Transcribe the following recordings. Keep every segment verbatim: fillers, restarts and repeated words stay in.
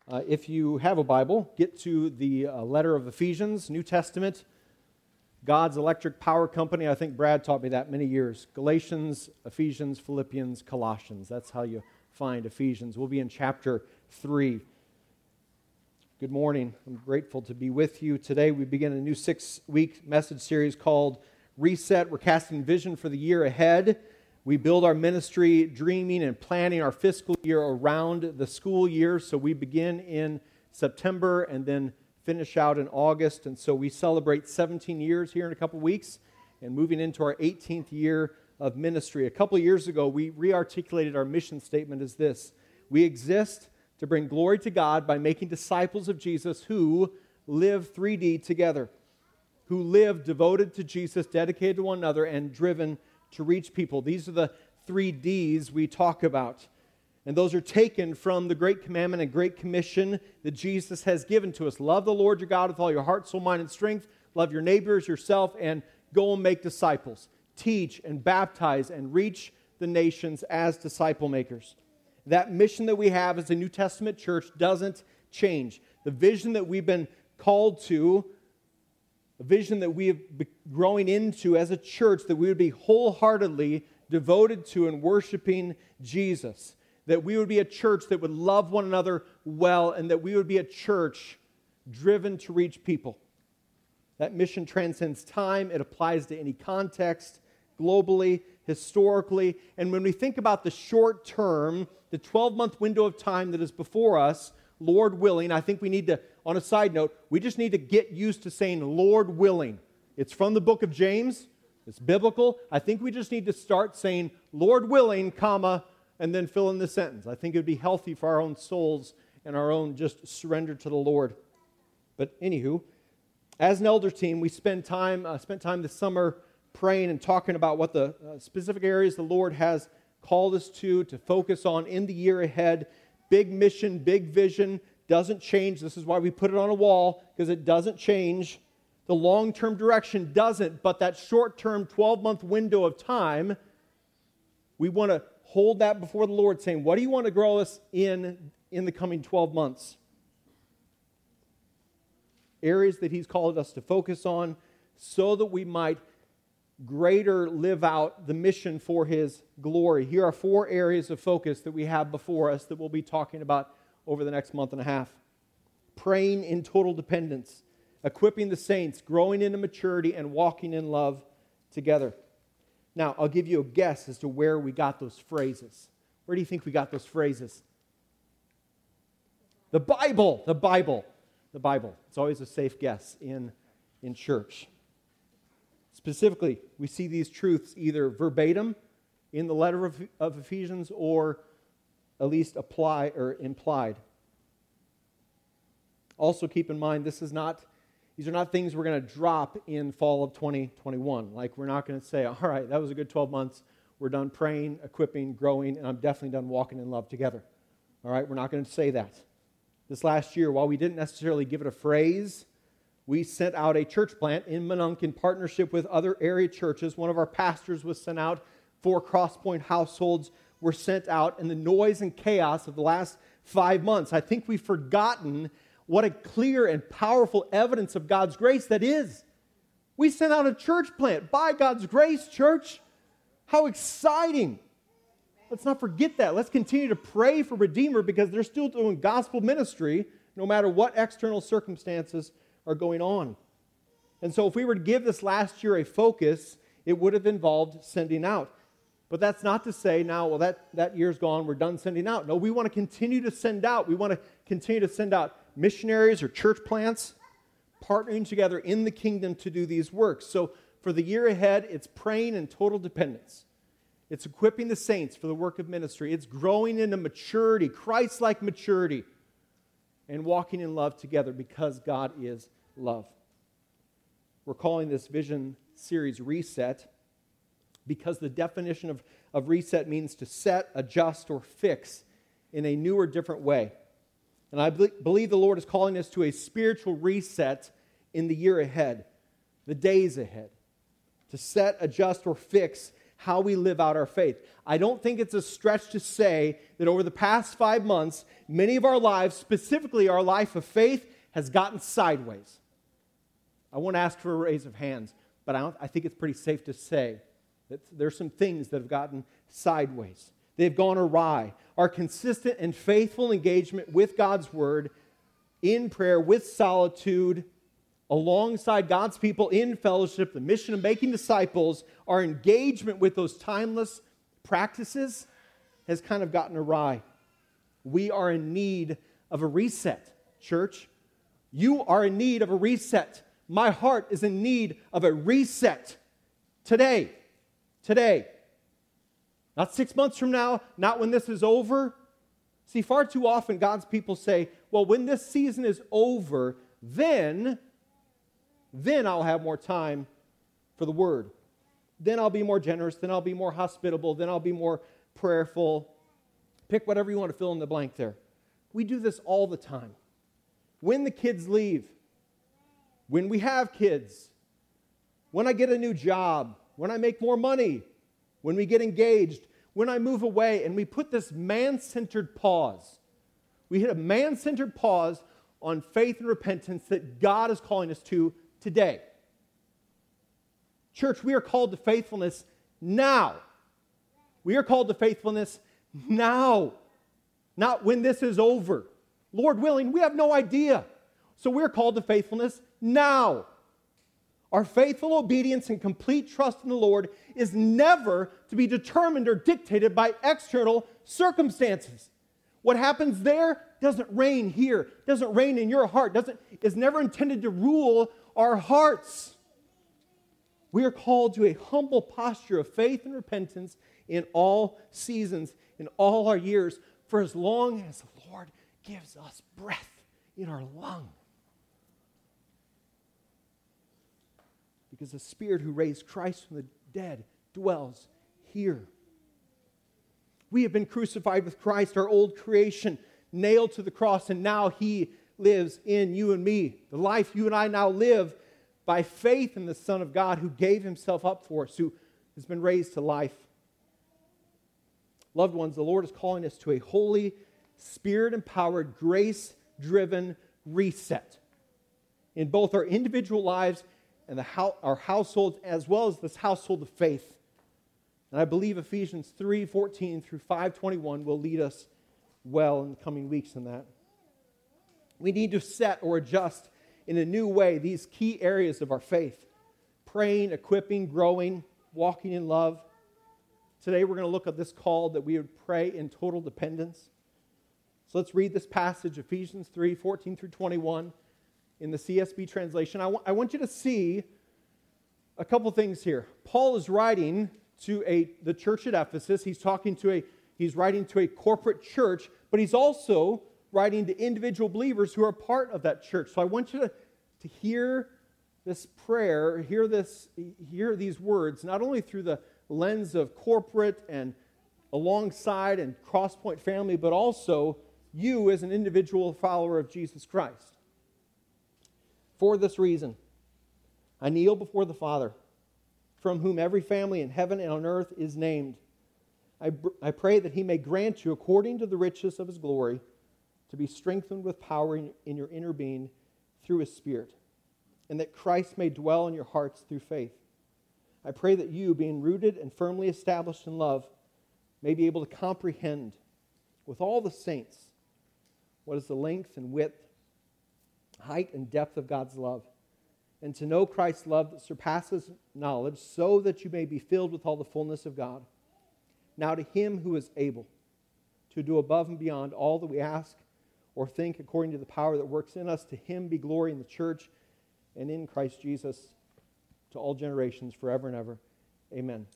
Uh, if you have a Bible, get to the uh, letter of Ephesians, New Testament, God's electric power company. I think Brad taught me that many years. Galatians, Ephesians, Philippians, Colossians. That's how you find Ephesians. We'll be in chapter three. Good morning. I'm grateful to be with you. Today we begin a new six-week message series called Reset. We're casting vision for the year ahead. We build our ministry dreaming and planning our fiscal year around the school year. So we begin in September and then finish out in August. And so we celebrate seventeen years here in a couple weeks and moving into our eighteenth year of ministry. A couple of years ago, we re-articulated our mission statement as this: we exist to bring glory to God by making disciples of Jesus who live three D together, who live devoted to Jesus, dedicated to one another, and driven to reach people. These are the three D's we talk about. And those are taken from the Great Commandment and Great Commission that Jesus has given to us. Love the Lord your God with all your heart, soul, mind, and strength. Love your neighbors, yourself, and go and make disciples. Teach and baptize and reach the nations as disciple makers. That mission that we have as a New Testament church doesn't change. The vision that we've been called to, a vision that we have been growing into as a church, that we would be wholeheartedly devoted to and worshiping Jesus. That we would be a church that would love one another well, and that we would be a church driven to reach people. That mission transcends time. It applies to any context, globally, historically. And when we think about the short term, the twelve-month window of time that is before us, Lord willing, I think we need to, on a side note, we just need to get used to saying Lord willing. It's from the book of James. It's biblical. I think we just need to start saying Lord willing, comma, and then fill in the sentence. I think it would be healthy for our own souls and our own just surrender to the Lord. But anywho, as an elder team, we spend time, uh, spent time this summer praying and talking about what the uh, specific areas the Lord has called us to, to focus on in the year ahead. Big mission, big vision, doesn't change. This is why we put it on a wall, because it doesn't change. The long-term direction doesn't, but that short-term twelve-month window of time, we want to hold that before the Lord, saying, what do you want to grow us in in the coming twelve months? Areas that He's called us to focus on so that we might greater live out the mission for His glory. Here are four areas of focus that we have before us that we'll be talking about over the next month and a half. Praying in total dependence, equipping the saints, growing into maturity, and walking in love together. Now, I'll give you a guess as to where we got those phrases. Where do you think we got those phrases? The Bible, the Bible, the Bible. It's always a safe guess in, in church. Specifically, we see these truths either verbatim in the letter of, of Ephesians or at least apply or implied. Also keep in mind, this is not, these are not things we're going to drop in fall of twenty twenty-one. Like, we're not going to say, all right, that was a good twelve months. We're done praying, equipping, growing, and I'm definitely done walking in love together. All right, we're not going to say that. This last year, while we didn't necessarily give it a phrase, we sent out a church plant in Minonk in partnership with other area churches. One of our pastors was sent out. Four Crosspoint households were sent out. In the noise and chaos of the last five months, I think we've forgotten what a clear and powerful evidence of God's grace that is. We sent out a church plant by God's grace, church. How exciting. Let's not forget that. Let's continue to pray for Redeemer, because they're still doing gospel ministry no matter what external circumstances are going on. And so if we were to give this last year a focus, it would have involved sending out. But that's not to say now, well, that, that year's gone, we're done sending out. No, we want to continue to send out. We want to continue to send out missionaries or church plants, partnering together in the kingdom to do these works. So for the year ahead, it's praying in total dependence. It's equipping the saints for the work of ministry. It's growing into maturity, Christ-like maturity, and walking in love together, because God is love. We're calling this vision series Reset, because the definition of, of reset means to set, adjust, or fix in a new or different way. And I be- believe the Lord is calling us to a spiritual reset in the year ahead, the days ahead. To set, adjust, or fix how we live out our faith. I don't think it's a stretch to say that over the past five months, many of our lives, specifically our life of faith, has gotten sideways. I won't ask for a raise of hands, but I, don't, I think it's pretty safe to say that there's some things that have gotten sideways. They've gone awry. Our consistent and faithful engagement with God's Word, in prayer, with solitude, alongside God's people in fellowship, the mission of making disciples, our engagement with those timeless practices has kind of gotten awry. We are in need of a reset, church. You are in need of a reset. My heart is in need of a reset today. Today. Not six months from now, not when this is over. See, far too often God's people say, well, when this season is over, then, then I'll have more time for the Word. Then I'll be more generous. Then I'll be more hospitable. Then I'll be more prayerful. Pick whatever you want to fill in the blank there. We do this all the time. When the kids leave, when we have kids, when I get a new job, when I make more money, when we get engaged, when I move away, and we put this man-centered pause. We hit a man-centered pause on faith and repentance that God is calling us to today. Church, we are called to faithfulness now. We are called to faithfulness now, not when this is over. Lord willing, we have no idea. So we're called to faithfulness now. Our faithful obedience and complete trust in the Lord is never to be determined or dictated by external circumstances. What happens there doesn't reign here, doesn't reign in your heart, doesn't, is never intended to rule our hearts. We are called to a humble posture of faith and repentance in all seasons, in all our years, for as long as the Lord gives us breath in our lung. Because the Spirit who raised Christ from the dead dwells here. We have been crucified with Christ, our old creation, nailed to the cross, and now He lives in you and me. The life you and I now live by faith in the Son of God who gave Himself up for us, who has been raised to life. Loved ones, the Lord is calling us to a holy, Spirit-empowered, grace-driven reset in both our individual lives and the ho- our households, as well as this household of faith. And I believe Ephesians three fourteen through five twenty-one will lead us well in the coming weeks in that. We need to set or adjust in a new way these key areas of our faith: praying, equipping, growing, walking in love. Today we're going to look at this call that we would pray in total dependence. So let's read this passage, Ephesians three fourteen through twenty-one. In the C S B translation, I, w- I want you to see a couple things here. Paul is writing to a the church at Ephesus. He's talking to a he's writing to a corporate church, but he's also writing to individual believers who are part of that church. So I want you to, to hear this prayer, hear this, hear these words, not only through the lens of corporate and alongside and Crosspoint family, but also you as an individual follower of Jesus Christ. For this reason, I kneel before the Father, from whom every family in heaven and on earth is named. I, I pray that He may grant you, according to the riches of His glory, to be strengthened with power in, in your inner being through His Spirit, and that Christ may dwell in your hearts through faith. I pray that you, being rooted and firmly established in love, may be able to comprehend with all the saints what is the length and width, height and depth of God's love, and to know Christ's love that surpasses knowledge, so that you may be filled with all the fullness of God. Now to Him who is able to do above and beyond all that we ask or think, according to the power that works in us, to Him be glory in the church and in Christ Jesus to all generations, forever and ever. Amen.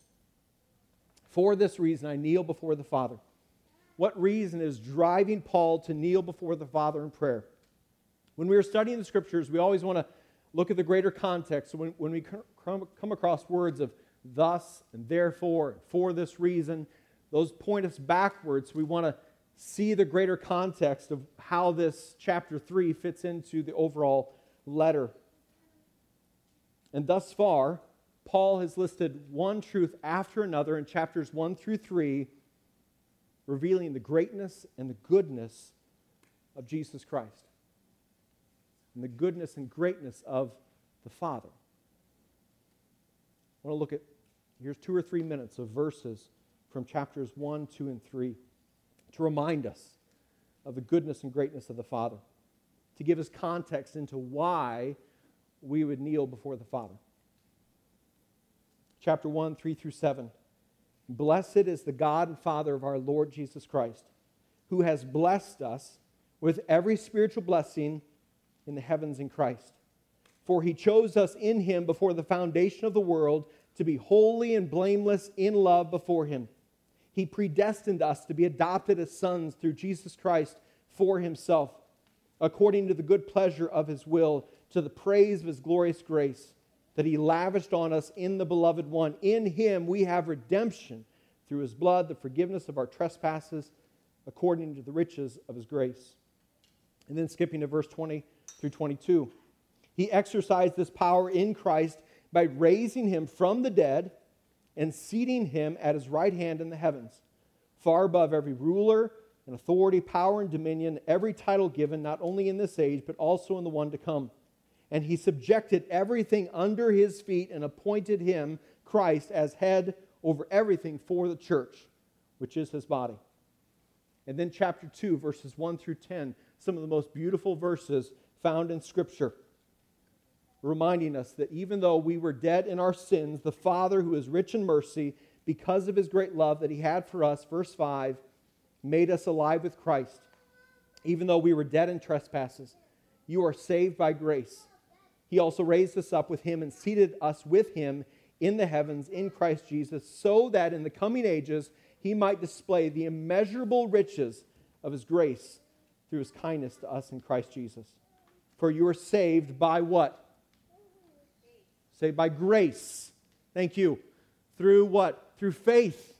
For this reason I kneel before the Father. What reason is driving Paul to kneel before the Father in prayer? When we are studying the Scriptures, we always want to look at the greater context. So when, when we come, come across words of thus and therefore, and for this reason, those point us backwards. We want to see the greater context of how this chapter three fits into the overall letter. And thus far, Paul has listed one truth after another in chapters one through three, revealing the greatness and the goodness of Jesus Christ and the goodness and greatness of the Father. I want to look at, here's two or three minutes of verses from chapters one, two, and three to remind us of the goodness and greatness of the Father, to give us context into why we would kneel before the Father. Chapter one, three through seven. Blessed is the God and Father of our Lord Jesus Christ, who has blessed us with every spiritual blessing in the heavens in Christ. For he chose us in him before the foundation of the world to be holy and blameless in love before him. He predestined us to be adopted as sons through Jesus Christ for himself, according to the good pleasure of his will, to the praise of his glorious grace that he lavished on us in the Beloved One. In him we have redemption through his blood, the forgiveness of our trespasses, according to the riches of his grace. And then skipping to verse twenty through twenty-two. He exercised this power in Christ by raising him from the dead and seating him at his right hand in the heavens, far above every ruler and authority, power and dominion, every title given, not only in this age, but also in the one to come. And he subjected everything under his feet and appointed him, Christ, as head over everything for the church, which is his body. And then chapter two, verses one through ten, some of the most beautiful verses found in Scripture, reminding us that even though we were dead in our sins, the Father, who is rich in mercy, because of his great love that he had for us, verse five, made us alive with Christ. Even though we were dead in trespasses, you are saved by grace. He also raised us up with him and seated us with him in the heavens in Christ Jesus, so that in the coming ages he might display the immeasurable riches of his grace through his kindness to us in Christ Jesus. For you are saved by what? Saved by grace. Thank you. Through what? Through faith.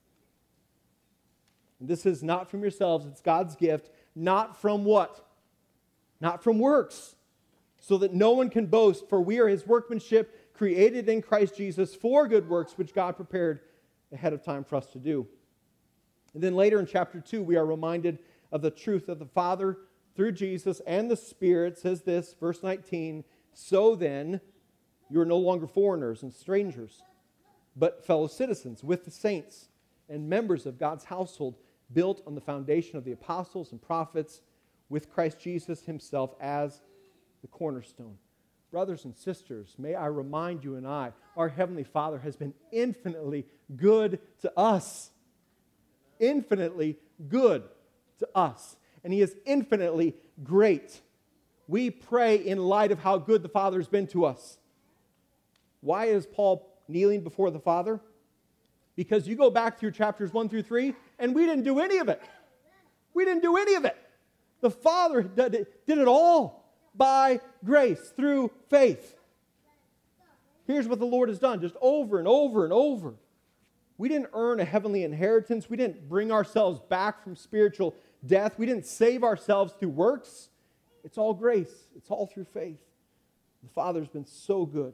And this is not from yourselves, it's God's gift. Not from what? Not from works, so that no one can boast, for we are his workmanship, created in Christ Jesus for good works, which God prepared ahead of time for us to do. And then later in chapter two, we are reminded of the truth of the Father through Jesus and the Spirit. Says this, verse nineteen, so then you are no longer foreigners and strangers, but fellow citizens with the saints and members of God's household, built on the foundation of the apostles and prophets, with Christ Jesus himself as the cornerstone. Brothers and sisters, may I remind you and I, our Heavenly Father has been infinitely good to us. Infinitely good to us. And he is infinitely great. We pray in light of how good the Father has been to us. Why is Paul kneeling before the Father? Because you go back through chapters one through three, and we didn't do any of it. We didn't do any of it. The Father did it, did it all by grace, through faith. Here's what the Lord has done, just over and over and over. We didn't earn a heavenly inheritance. We didn't bring ourselves back from spiritual death. We didn't save ourselves through works. It's all grace. It's all through faith. The Father's been so good.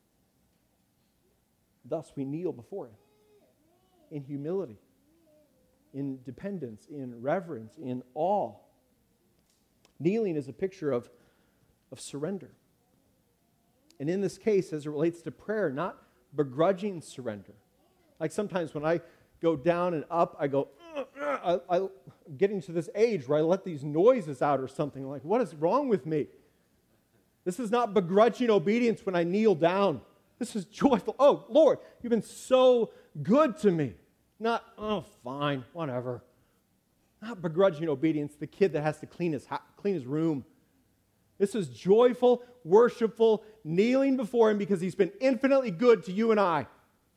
Thus we kneel before him in humility, in dependence, in reverence, in awe. Kneeling is a picture of, of surrender. And in this case, as it relates to prayer, not begrudging surrender. Like sometimes when I go down and up, I go, uh, uh, I, I'm getting to this age where I let these noises out or something. I'm like, what is wrong with me? This is not begrudging obedience when I kneel down. This is joyful. Oh, Lord, you've been so good to me. Not, oh, fine, whatever. Not begrudging obedience, the kid that has to clean his, clean his room. This is joyful, worshipful, kneeling before him because he's been infinitely good to you and I.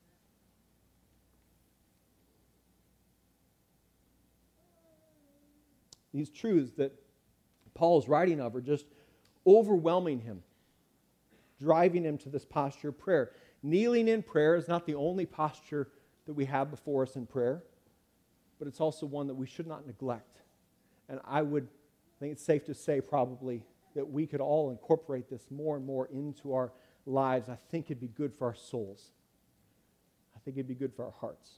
These truths that Paul's writing of are just overwhelming him, driving him to this posture of prayer. Kneeling in prayer is not the only posture that we have before us in prayer, but it's also one that we should not neglect. And I would I think it's safe to say probably that we could all incorporate this more and more into our lives, I think it'd be good for our souls. I think it'd be good for our hearts.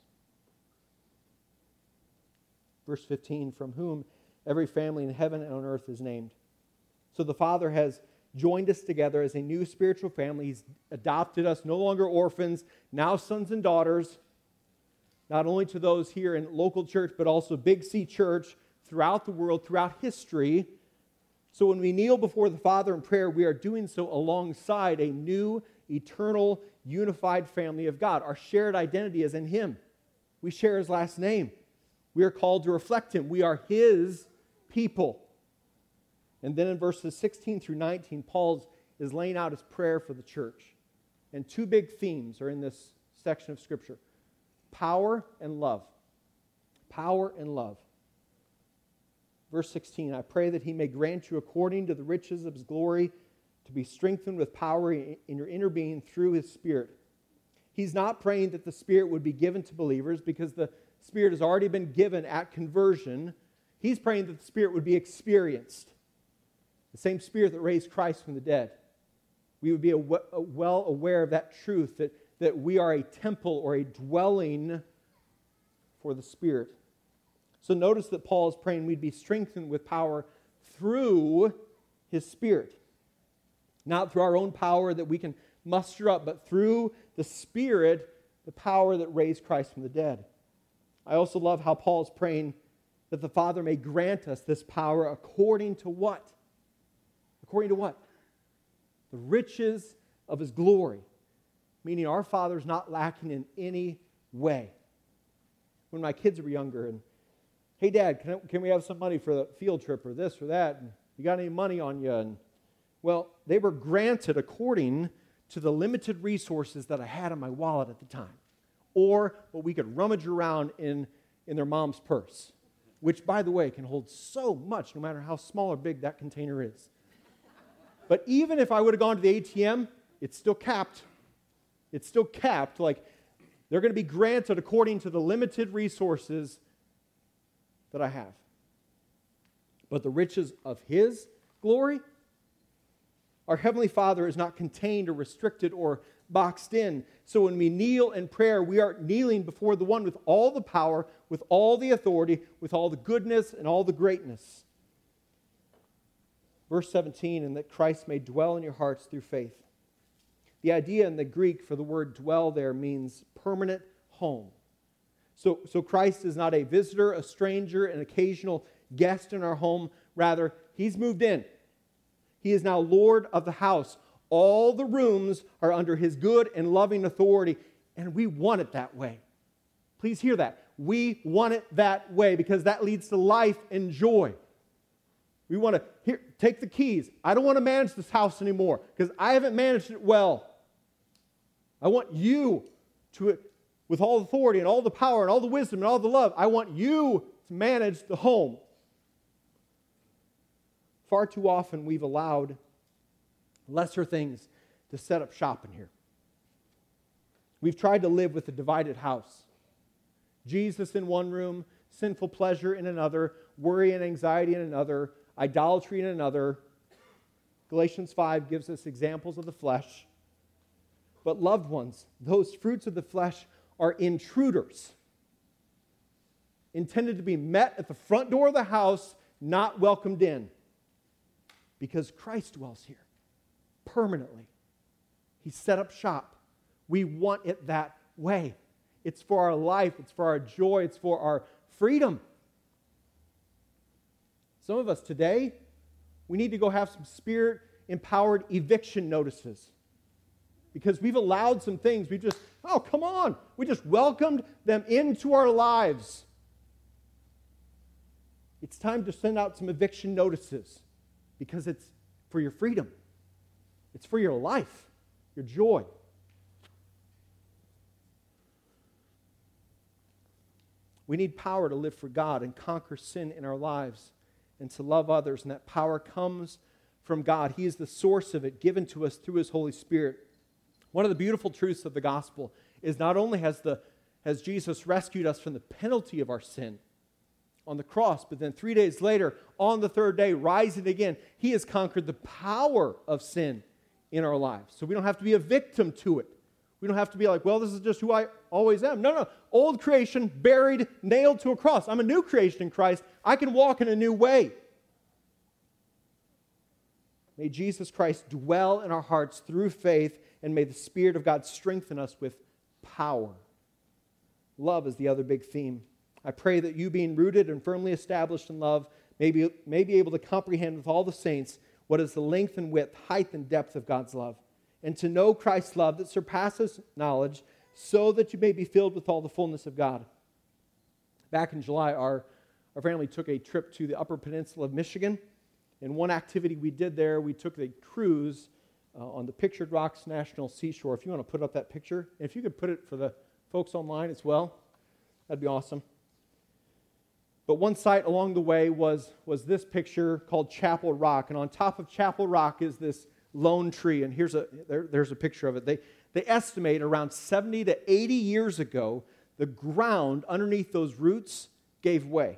Verse fifteen, from whom every family in heaven and on earth is named. So the Father has joined us together as a new spiritual family. He's adopted us, no longer orphans, now sons and daughters, not only to those here in local church, but also Big C Church throughout the world, throughout history. So when we kneel before the Father in prayer, we are doing so alongside a new, eternal, unified family of God. Our shared identity is in Him. We share His last name. We are called to reflect Him. We are His people. And then in verses sixteen through nineteen, Paul is laying out his prayer for the church. And two big themes are in this section of Scripture: power and love. Power and love. Verse sixteen, I pray that He may grant you according to the riches of His glory to be strengthened with power in your inner being through His Spirit. He's not praying that the Spirit would be given to believers because the Spirit has already been given at conversion. He's praying that the Spirit would be experienced. The same Spirit that raised Christ from the dead. We would be well aware of that truth, that, that we are a temple or a dwelling for the Spirit. So notice that Paul is praying we'd be strengthened with power through His Spirit. Not through our own power that we can muster up, but through the Spirit, the power that raised Christ from the dead. I also love how Paul is praying that the Father may grant us this power according to what? According to what? The riches of His glory. Meaning our Father's not lacking in any way. When my kids were younger and, hey Dad, can, I, can we have some money for the field trip or this or that? And you got any money on you? And, well, they were granted according to the limited resources that I had in my wallet at the time. Or what we could rummage around in, in their mom's purse. Which, by the way, can hold so much no matter how small or big that container is. But even if I would have gone to the A T M, it's still capped. It's still capped. Like, they're going to be granted according to the limited resources that I have. But the riches of His glory, our Heavenly Father is not contained or restricted or boxed in. So when we kneel in prayer, we are kneeling before the one with all the power, with all the authority, with all the goodness and all the greatness. Verse seventeen, and that Christ may dwell in your hearts through faith. The idea in the Greek for the word dwell there means permanent home. So, so Christ is not a visitor, a stranger, an occasional guest in our home. Rather, He's moved in. He is now Lord of the house. All the rooms are under His good and loving authority, and we want it that way. Please hear that. We want it that way because that leads to life and joy. We want to here, take the keys. I don't want to manage this house anymore because I haven't managed it well. I want you to, with all authority and all the power and all the wisdom and all the love, I want you to manage the home. Far too often we've allowed lesser things to set up shop in here. We've tried to live with a divided house. Jesus in one room, sinful pleasure in another, worry and anxiety in another, idolatry in another. Galatians five gives us examples of the flesh. But loved ones, those fruits of the flesh are intruders, intended to be met at the front door of the house, not welcomed in. Because Christ dwells here permanently. He set up shop. We want it that way. It's for our life. It's for our joy. It's for our freedom. Some of us today, we need to go have some Spirit-empowered eviction notices. Because we've allowed some things. We've just, oh, come on. We just welcomed them into our lives. It's time to send out some eviction notices. Because it's for your freedom. It's for your life, your joy. We need power to live for God and conquer sin in our lives and to love others. And that power comes from God. He is the source of it, given to us through His Holy Spirit. One of the beautiful truths of the gospel is not only has, the, has Jesus rescued us from the penalty of our sin on the cross, but then three days later, on the third day, rising again, He has conquered the power of sin in our lives. So we don't have to be a victim to it. We don't have to be like, well, this is just who I always am. No, no. Old creation, buried, nailed to a cross. I'm a new creation in Christ. I can walk in a new way. May Jesus Christ dwell in our hearts through faith, and may the Spirit of God strengthen us with power. Love is the other big theme. I pray that you, being rooted and firmly established in love, may be, may be able to comprehend with all the saints what is the length and width, height and depth of God's love, and to know Christ's love that surpasses knowledge, so that you may be filled with all the fullness of God. Back in July, our, our family took a trip to the Upper Peninsula of Michigan. And one activity we did there, we took a cruise uh, on the Pictured Rocks National Seashore. If you want to put up that picture, and if you could put it for the folks online as well, that'd be awesome. But one site along the way was, was this picture called Chapel Rock. And on top of Chapel Rock is this lone tree. And here's a there, there's a picture of it. They, they estimate around seventy to eighty years ago, the ground underneath those roots gave way.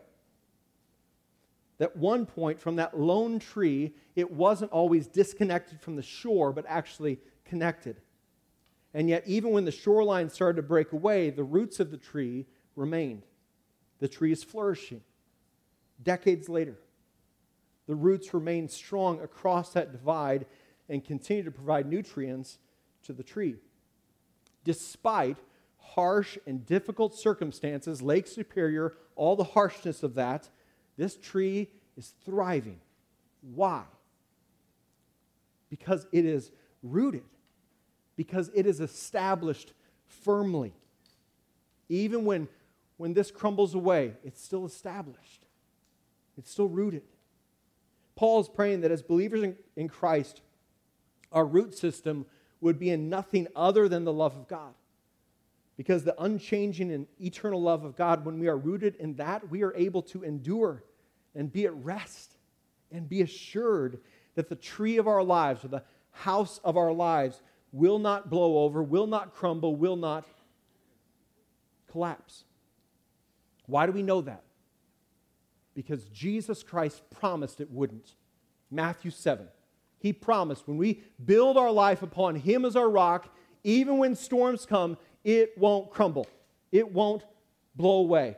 At one point, from that lone tree, it wasn't always disconnected from the shore, but actually connected. And yet, even when the shoreline started to break away, the roots of the tree remained. The tree is flourishing. Decades later, the roots remain strong across that divide and continue to provide nutrients to the tree. Despite harsh and difficult circumstances, Lake Superior, all the harshness of that, this tree is thriving. Why? Because it is rooted. Because it is established firmly. Even when, when this crumbles away, it's still established. It's still rooted. Paul is praying that as believers in, in Christ, our root system would be in nothing other than the love of God. Because the unchanging and eternal love of God, when we are rooted in that, we are able to endure and be at rest and be assured that the tree of our lives, or the house of our lives, will not blow over, will not crumble, will not collapse. Why do we know that? Because Jesus Christ promised it wouldn't. Matthew seven. He promised when we build our life upon Him as our rock, even when storms come, it won't crumble. It won't blow away.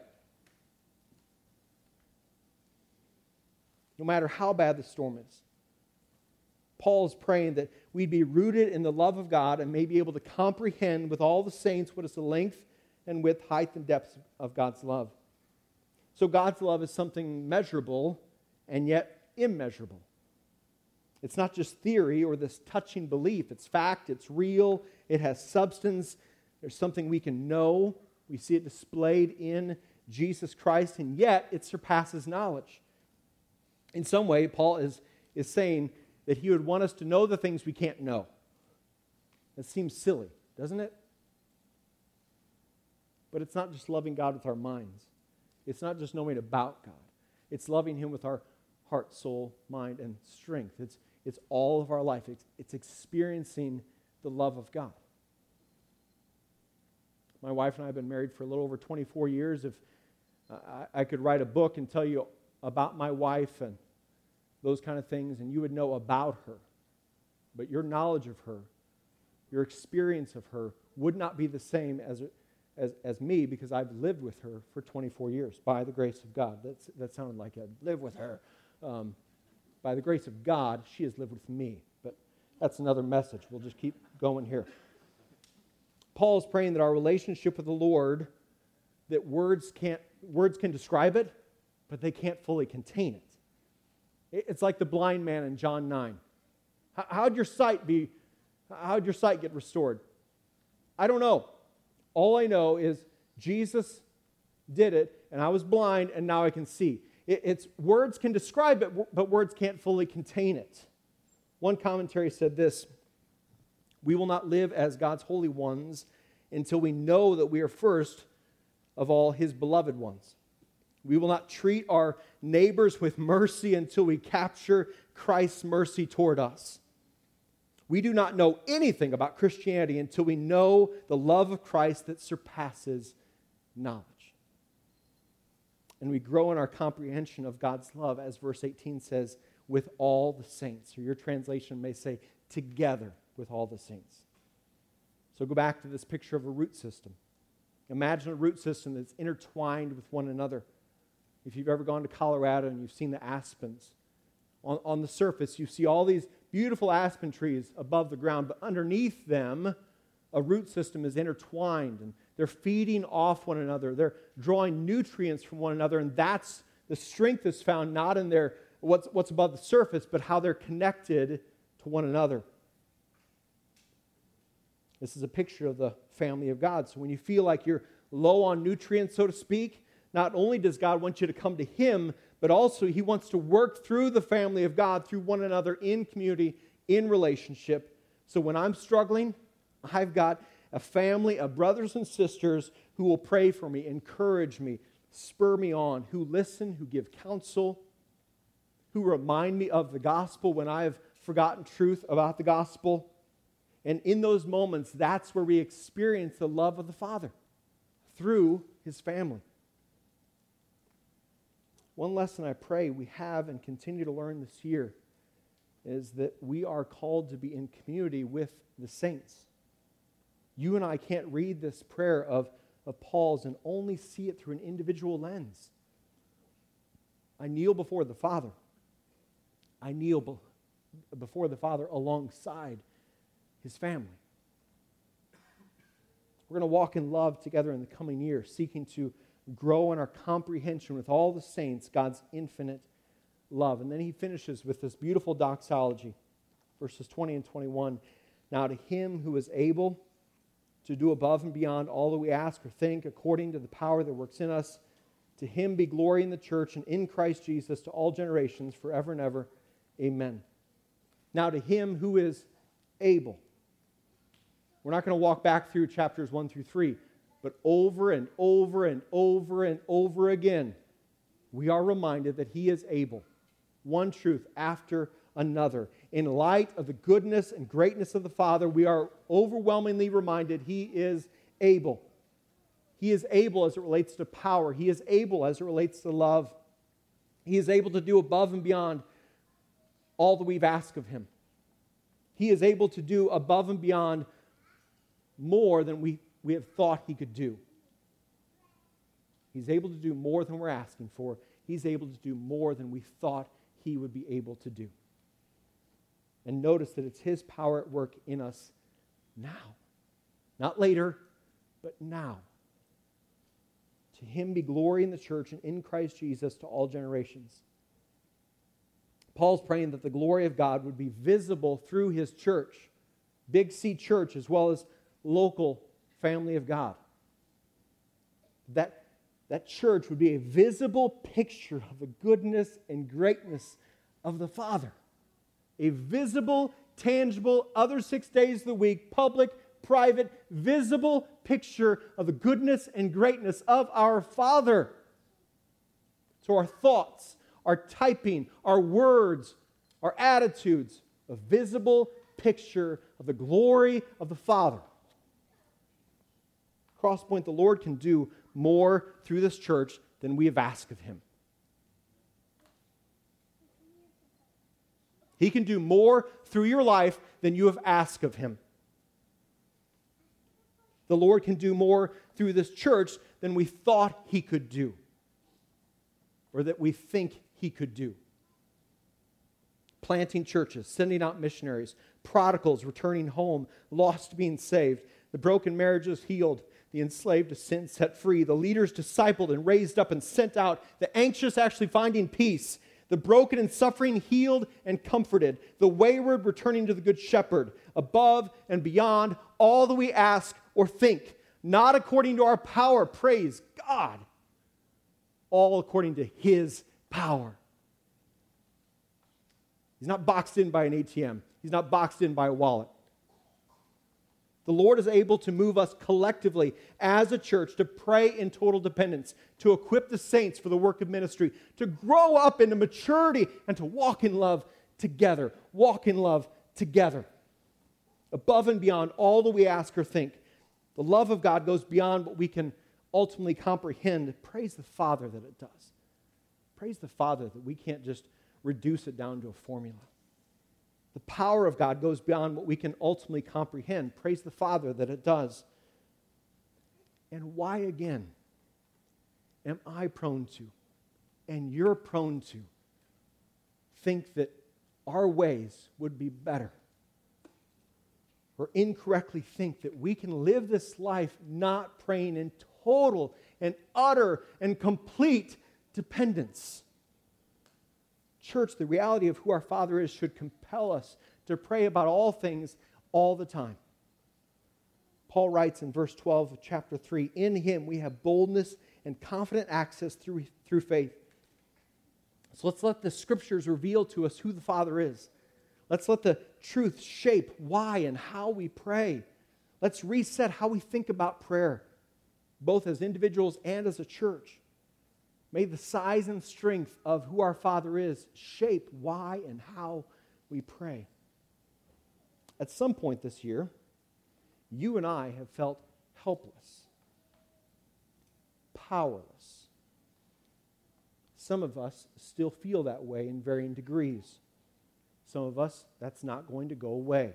No matter how bad the storm is. Paul is praying that we'd be rooted in the love of God and may be able to comprehend with all the saints what is the length and width, height, and depth of God's love. So God's love is something measurable and yet immeasurable. It's not just theory or this touching belief. It's fact, it's real, it has substance. There's something we can know. We see it displayed in Jesus Christ, and yet it surpasses knowledge. In some way, Paul is, is saying that he would want us to know the things we can't know. That seems silly, doesn't it? But it's not just loving God with our minds. It's not just knowing about God. It's loving Him with our heart, soul, mind, and strength. It's, it's all of our life. It's, it's experiencing the love of God. My wife and I have been married for a little over twenty-four years. If uh, I, I could write a book and tell you about my wife and those kind of things, and you would know about her. But your knowledge of her, your experience of her, would not be the same as, as, as me, because I've lived with her for twenty-four years, by the grace of God. That's, that sounded like I'd live with her. Um, by the grace of God, she has lived with me. But that's another message. We'll just keep going here. Paul is praying that our relationship with the Lord, that words can't words can describe it, but they can't fully contain it. It's like the blind man in John nine. How'd your sight be? How'd your sight get restored? I don't know. All I know is Jesus did it, and I was blind, and now I can see. It, it's words can describe it, but words can't fully contain it. One commentary said this: we will not live as God's holy ones until we know that we are first of all His beloved ones. We will not treat our neighbors with mercy until we capture Christ's mercy toward us. We do not know anything about Christianity until we know the love of Christ that surpasses knowledge. And we grow in our comprehension of God's love, as verse eighteen says, with all the saints. Or your translation may say, together with all the saints. So go back to this picture of a root system. Imagine a root system that's intertwined with one another. If you've ever gone to Colorado and you've seen the aspens, on, on the surface you see all these beautiful aspen trees above the ground, but underneath them, a root system is intertwined, and they're feeding off one another. They're drawing nutrients from one another, and that's the strength is found not in their what's, what's above the surface, but how they're connected to one another. This is a picture of the family of God. So when you feel like you're low on nutrients, so to speak, not only does God want you to come to Him, but also He wants to work through the family of God, through one another, in community, in relationship. So when I'm struggling, I've got a family of brothers and sisters who will pray for me, encourage me, spur me on, who listen, who give counsel, who remind me of the gospel when I have forgotten truth about the gospel. And in those moments, that's where we experience the love of the Father through His family. One lesson I pray we have and continue to learn this year is that we are called to be in community with the saints. You and I can't read this prayer of, of Paul's and only see it through an individual lens. I kneel before the Father. I kneel be, before the Father alongside His family. We're going to walk in love together in the coming year, seeking to grow in our comprehension with all the saints, God's infinite love. And then he finishes with this beautiful doxology, verses twenty and twenty-one. Now to Him who is able to do above and beyond all that we ask or think, according to the power that works in us, to Him be glory in the church and in Christ Jesus to all generations, forever and ever. Amen. Now to Him who is able. We're not going to walk back through chapters one through three, but over and over and over and over again, we are reminded that He is able. One truth after another. In light of the goodness and greatness of the Father, we are overwhelmingly reminded He is able. He is able as it relates to power. He is able as it relates to love. He is able to do above and beyond all that we've asked of Him. He is able to do above and beyond more than we, we have thought He could do. He's able to do more than we're asking for. He's able to do more than we thought He would be able to do. And notice that it's His power at work in us now. Not later, but now. To Him be glory in the church and in Christ Jesus to all generations. Paul's praying that the glory of God would be visible through His church, Big C Church, as well as local family of God. That, that church would be a visible picture of the goodness and greatness of the Father. A visible, tangible, other six days of the week, public, private, visible picture of the goodness and greatness of our Father. So our thoughts, our typing, our words, our attitudes, a visible picture of the glory of the Father. Crosspoint, the Lord can do more through this church than we have asked of Him. He can do more through your life than you have asked of Him. The Lord can do more through this church than we thought He could do, or that we think He could do. Planting churches, sending out missionaries, prodigals returning home, lost being saved, the broken marriages healed, the enslaved to sin set free, the leaders discipled and raised up and sent out, the anxious actually finding peace, the broken and suffering healed and comforted, the wayward returning to the good shepherd, above and beyond all that we ask or think, not according to our power, praise God, all according to His power. He's not boxed in by an A T M. He's not boxed in by a wallet. The Lord is able to move us collectively as a church to pray in total dependence, to equip the saints for the work of ministry, to grow up into maturity, and to walk in love together. Walk in love together. Above and beyond all that we ask or think. The love of God goes beyond what we can ultimately comprehend. Praise the Father that it does. Praise the Father that we can't just reduce it down to a formula. The power of God goes beyond what we can ultimately comprehend. Praise the Father that it does. And why again am I prone to, and you're prone to, think that our ways would be better? Or incorrectly think that we can live this life not praying in total and utter and complete dependence. Church, the reality of who our Father is should compel us to pray about all things all the time. Paul writes in verse twelve of chapter three, in Him we have boldness and confident access through, through faith. So let's let the Scriptures reveal to us who the Father is. Let's let the truth shape why and how we pray. Let's reset how we think about prayer, both as individuals and as a church. May the size and strength of who our Father is shape why and how we pray. At some point this year, you and I have felt helpless, powerless. Some of us still feel that way in varying degrees. Some of us, that's not going to go away.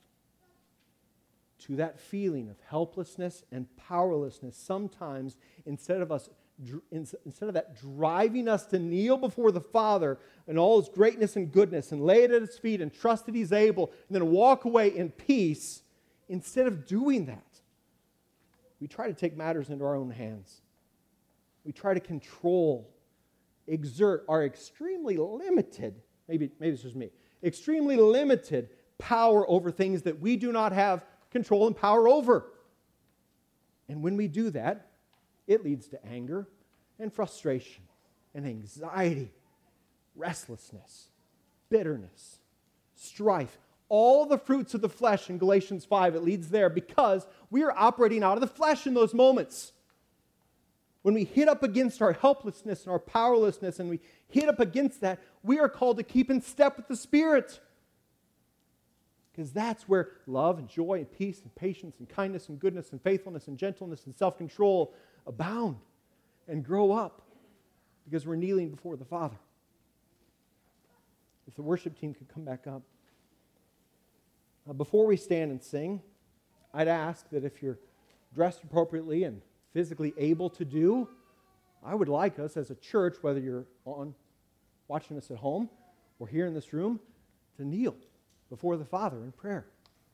To that feeling of helplessness and powerlessness, sometimes instead of us, instead of that driving us to kneel before the Father in all His greatness and goodness and lay it at His feet and trust that He's able and then walk away in peace, instead of doing that, we try to take matters into our own hands. We try to control, exert our extremely limited, maybe, maybe it's just me, extremely limited power over things that we do not have control and power over. And when we do that, it leads to anger and frustration and anxiety, restlessness, bitterness, strife. All the fruits of the flesh in Galatians five, it leads there because we are operating out of the flesh in those moments. When we hit up against our helplessness and our powerlessness and we hit up against that, we are called to keep in step with the Spirit. Because that's where love and joy and peace and patience and kindness and goodness and faithfulness and gentleness and self-control abound and grow up because we're kneeling before the Father. If the worship team could come back up. Uh, before we stand and sing, I'd ask that if you're dressed appropriately and physically able to do, I would like us as a church, whether you're on watching us at home or here in this room, to kneel before the Father in prayer.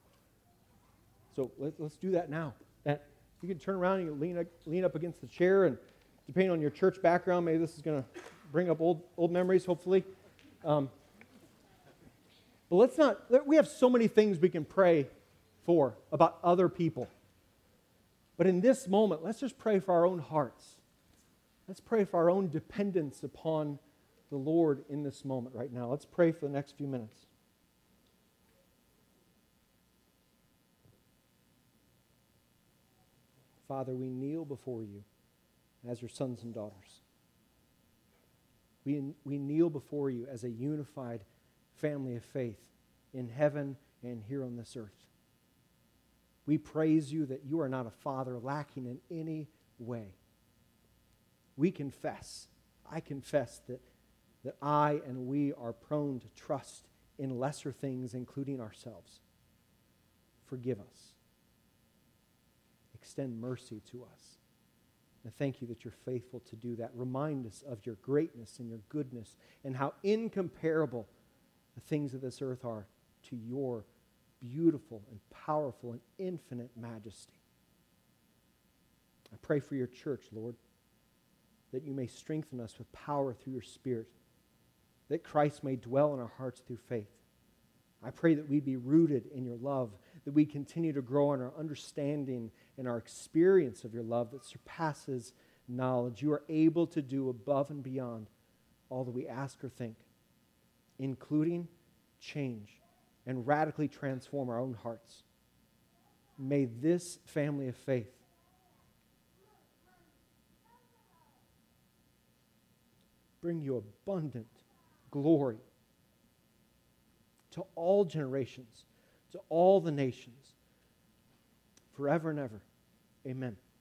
So let, let's do that now. And you can turn around and you can lean, lean up against the chair, and depending on your church background, maybe this is going to bring up old old memories, hopefully. Um, but let's not, we have so many things we can pray for about other people. But in this moment, let's just pray for our own hearts. Let's pray for our own dependence upon the Lord in this moment right now. Let's pray for the next few minutes. Father, we kneel before you as your sons and daughters. We, we kneel before you as a unified family of faith in heaven and here on this earth. We praise you that you are not a father lacking in any way. We confess, I confess that, that I and we are prone to trust in lesser things, including ourselves. Forgive us. Extend mercy to us. And thank you that you're faithful to do that. Remind us of your greatness and your goodness and how incomparable the things of this earth are to your beautiful and powerful and infinite majesty. I pray for your church, Lord, that you may strengthen us with power through your Spirit, that Christ may dwell in our hearts through faith. I pray that we be rooted in your love, that we continue to grow in our understanding and our experience of your love that surpasses knowledge. You are able to do above and beyond all that we ask or think, including change and radically transform our own hearts. May this family of faith bring you abundant glory to all generations, to all the nations, forever and ever. Amen.